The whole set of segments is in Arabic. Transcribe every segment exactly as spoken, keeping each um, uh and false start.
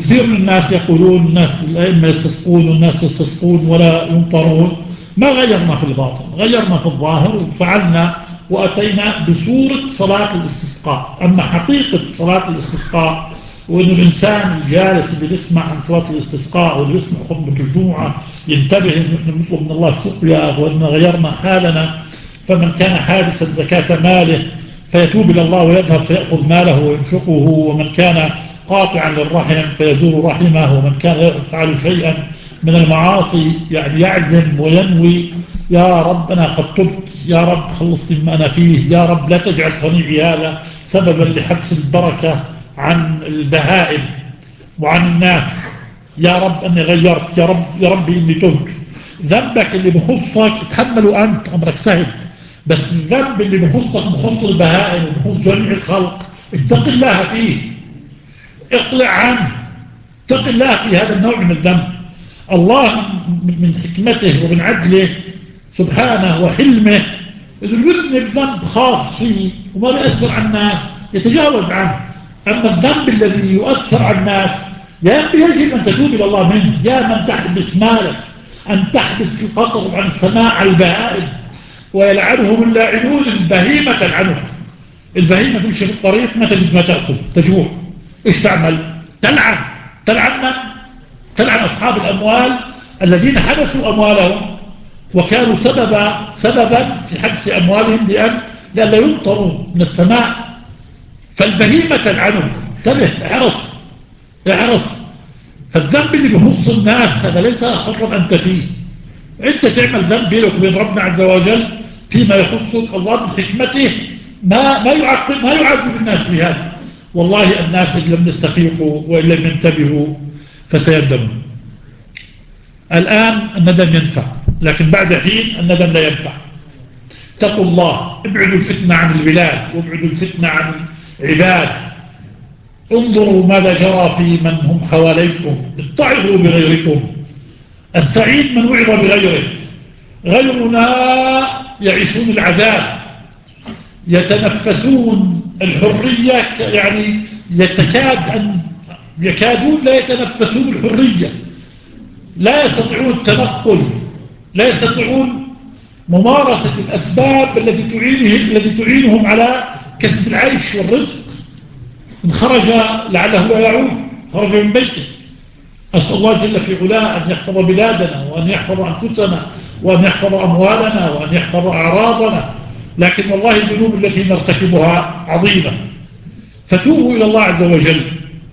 كثير من الناس يقولون الناس الأئمة يستسقون والناس يستسقون ولا يمطرون. ما غيرنا في الباطن، غيرنا في الظاهر وفعلنا وأتينا بصورة صلاة الاستسقاء. أما حقيقة صلاة الاستسقاء وأن الإنسان الجالس اللي بيسمع عن صلاة الاستسقاء واللي بيسمع خطبة الجمعة ينتبه أن نحن نطلب من الله السقيا وأن غيرنا حالنا. فمن كان حابسا زكاة ماله فيتوب إلى الله ويذهب فيأخذ ماله وينفقه، ومن كان قاطعا للرحم فيزور رحمه، ومن كان يفعل شيئا من المعاصي يعني يعزم وينوي يا رب أنا قد تبت، يا رب خلصت مما أنا فيه، يا رب لا تجعل صنيعي هذا سببا لحبس البركة عن البهائم وعن الناس، يا رب أني غيرت، يا رب يا رب إني تبت. ذنبك اللي بخصك تحمله أنت، أمرك سهل، بس الذنب اللي بخصك بخص البهائم وبخص جميع الخلق اتق الله فيه، اقلع عنه، اتق الله في هذا النوع من الذنب. الله من حكمته ومن عدله سبحانه وحلمه يذنب ذنب خاص فيه وما بيأثر على الناس يتجاوز عنه. أما الذنب الذي يؤثر على الناس يجب أن تتوب إلى الله منه. يا من تحبس مالك أن تحبس القطر عن السماء على البهائم ويلعنهم اللاعنون البهيمة تلعنك. البهيمة تمشي في الطريق ما تجد ما تأكل تجوع، إيش تعمل؟ تلعن. تلعن من؟ تلعن أصحاب الأموال الذين حبسوا أموالهم وكانوا سببا سببا في حبس أموالهم لأن لا يمطروا من السماء. فالبهيمة تلعنك، انتبه، احرص احرص. فالذنب اللي بيخص الناس هذا ليس خطرا أنت فيه. أنت تعمل ذنب بينك وبين ربنا عز وجل فيما يخصك، الله من حكمته ما ما يعاقب ما يعذب الناس بهذا. والله الناس إن لم يستفيقوا وإن لم ينتبهوا فسيندمون. الآن الندم ينفع، لكن بعد حين الندم لا ينفع. اتقوا الله، ابعدوا الفتنة عن البلاد وابعدوا الفتنة عن العباد. انظروا ماذا جرى في من هم حواليكم، اتعظوا بغيركم. السعيد من وعظ بغيره. غيرنا يعيشون العذاب، يتنفسون الحرية، يعني يتكاد أن يكادون لا يتنفسون الحرية، لا يستطيعون التنقل، لا يستطيعون ممارسة الأسباب التي تعينهم, التي تعينهم على كسب العيش والرزق. إن خرج لعله لا يعود، خرج من بيته. أسأل الله جل في علاه أن يحفظ بلادنا وأن يحفظ أنفسنا وأن يحفظ أموالنا وأن يحفظ أعراضنا. لكن والله الذنوب التي نرتكبها عظيمة، فتوبوا إلى الله عز وجل.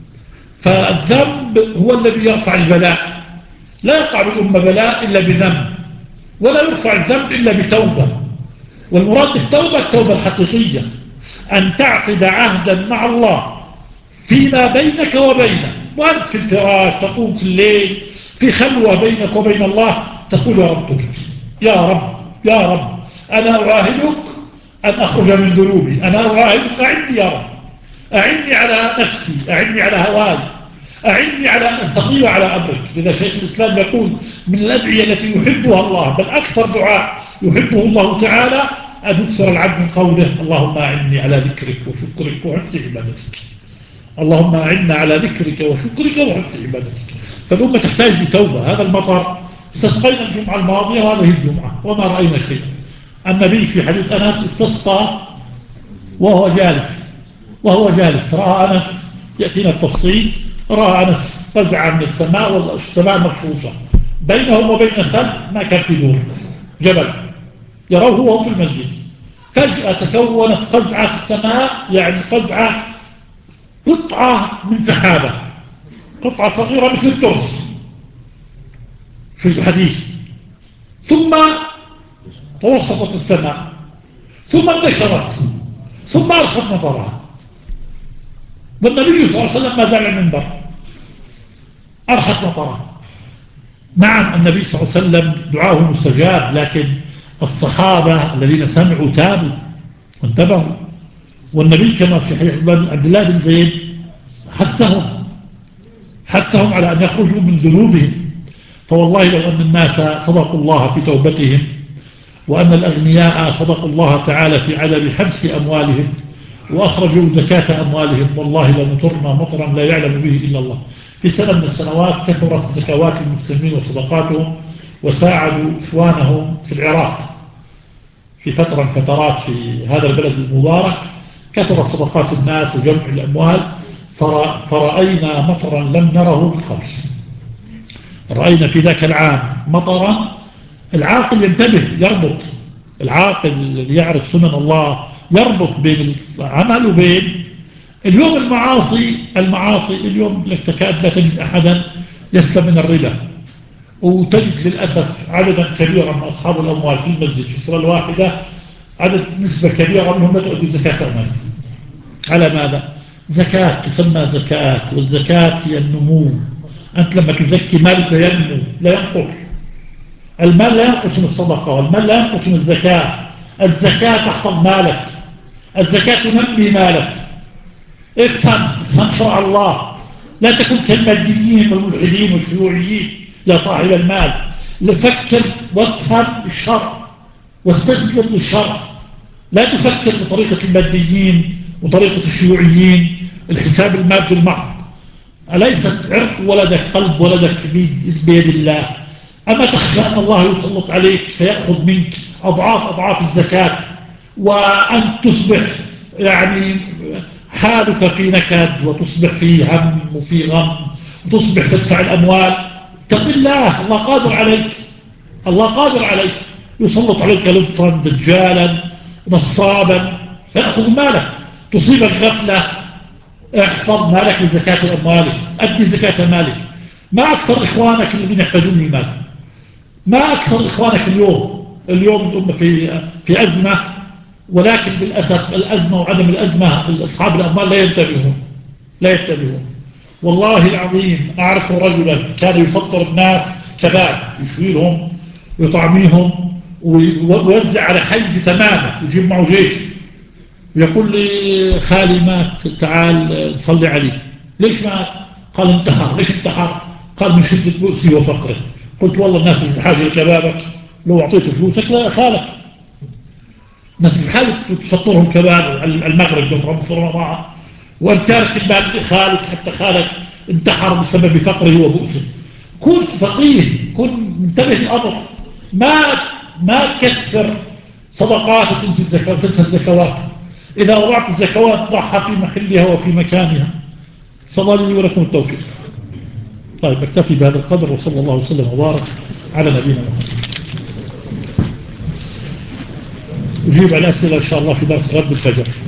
فالذنب هو الذي يرفع البلاء. لا يقع بالأمة بلاء إلا بذنب، ولا يرفع الذنب إلا بتوبة. والمراد بالتوبة التوبة الحقيقية، أن تعقد عهدا مع الله فيما بينك وبينه، وأنت في الفراش تقوم في الليل في خلوة بينك وبين الله تقول يا رب تبت، يا رب يا رب أنا أعاهدك أن أخرج من ذنوبي، أنا أعاهدك أعني يا رب، أعني على نفسي، أعني على هواي، أعني على أن أستطيع على أمرك. لذا شيخ الإسلام يقول من الأدعية التي يحبها الله، بل أكثر دعاء يحبه الله تعالى أن يكثر العبد من قوله اللهم أعني على ذكرك وشكرك وحسن عبادتك. اللهم أعنا على ذكرك وشكرك وحسن عبادتك. فالأمة تحتاج لتوبة. هذا المطر استسقينا الجمعة الماضية وهذه الجمعة وما رأينا شيء. النبي في حديث أنس استسقى وهو جالس وهو جالس رأى أنس، يأتينا التفصيل، رأى أنس فزعا من السماء والسماء مرصوصة بينهم وبين الثلج ما كان في دور جبل يروه وهو في المسجد. فجأة تكونت قزعة في السماء، يعني قزعة قطعة من سحابة، قطعة صغيرة مثل الترس في الحديث، ثم توسطت السماء ثم انتشرت ثم أرخت مطرها. والنبي صلى الله عليه وسلم ما زال المنبر، أرخت مطرها. نعم النبي صلى الله عليه وسلم دعاه مستجاب، لكن الصحابة الذين سمعوا تابوا وانتبهوا. والنبي كما في حديث عبد الله بن زيد حثهم حثهم على أن يخرجوا من ذنوبهم. فوالله لو أن الناس صدقوا الله في توبتهم وأن الأغنياء صدقوا الله تعالى في عدم حبس أموالهم وأخرجوا زكاة أموالهم، والله لمطرنا مطرا لا يعلم به إلا الله. في سنة من السنوات كثرت زكوات المسلمين وصدقاتهم وساعدوا إخوانهم في العراق. في فترة من فترات في هذا البلد المبارك كثرت صدقات الناس وجمع الأموال، فرأينا مطرا لم نره من قبل. رأينا في ذاك العام مطرا. العاقل ينتبه، يربط. العاقل الذي يعرف سنن الله يربط بين العمل وبين اليوم المعاصي. المعاصي اليوم لك تكاد لا تجد أحدا يسلم من الربا، وتجد للأسف عددا كبيرا من أصحاب الأموال في المسجد في الصلاة الواحدة، عدد نسبة كبيرة منهم لا تؤدي زكاة أموال. على ماذا؟ زكاة تسمى زكاة، والزكاة هي النمو. أنت لما تزكي مال لا ينمو لا ينقص. المال لا ينقص من الصدقة، والمال لا ينقص من الزكاة. الزكاة تحفظ مالك، الزكاة تنمي مالك. افهم افهم شرع الله، لا تكن كالماديين والملحدين والشيوعيين يا صاحب المال. فكر وافهم الشرع واستسلم للشرع، لا تفكر بطريقة الماديين وطريقة الشيوعيين. الحساب المادي المحض. أليست عرق ولدك قلب ولدك في بيد الله؟ أما تخشى أن الله يسلط عليك فيأخذ منك أضعاف أضعاف الزكاة، وأن تصبح يعني حالك في نكد، وتصبح في هم وفي غم، وتصبح تدفع الأموال؟ اتق الله، الله قادر عليك، الله قادر عليك. يسلط عليك لصا دجالا نصابا فيأخذ مالك، تصيبك غفلة. احفظ مالك لزكاة أموالك، أدي زكاة مالك. ما أكثر إخوانك الذين يحتاجون المال، ما أكثر إخوانك اليوم. اليوم الأمة في في أزمة، ولكن بالأسف الأزمة وعدم الأزمة أصحاب الأموال لا ينتبهون، لا ينتبهون. والله العظيم أعرف رجلا كان يفطر الناس كباب، يشويلهم ويطعميهم ويوزع على حي تماما، يجيب معه جيش. يقول لي خالي مات، تعال نصلي عليه. ليش مات؟ قال انتحر. ليش انتحر؟ قال من شدة بؤسي وفقره. قلت والله الناس مش بحاجة لكبابك، لو أعطيته فلوسك لا خالك. الناس مش بحاجة تفطرهم كباب المغرب يوم رمضان، وأنت تارك المال لخالك حتى خالك انتحر بسبب فقره وبؤسه. كن فقيه، كن منتبه للأمر. ما ما تكثر صدقات وتنسى الزكاة وتنسى الزكوات. إذا وضعت الزكوات ضعها في محلها وفي مكانها. صلى الله لي ولكم التوفيق. طيب اكتفي بهذا القدر، وصلى الله وسلم وبارك على نبينا محمد. أجيب على الأسئلة إن شاء الله في درس غد الفجر.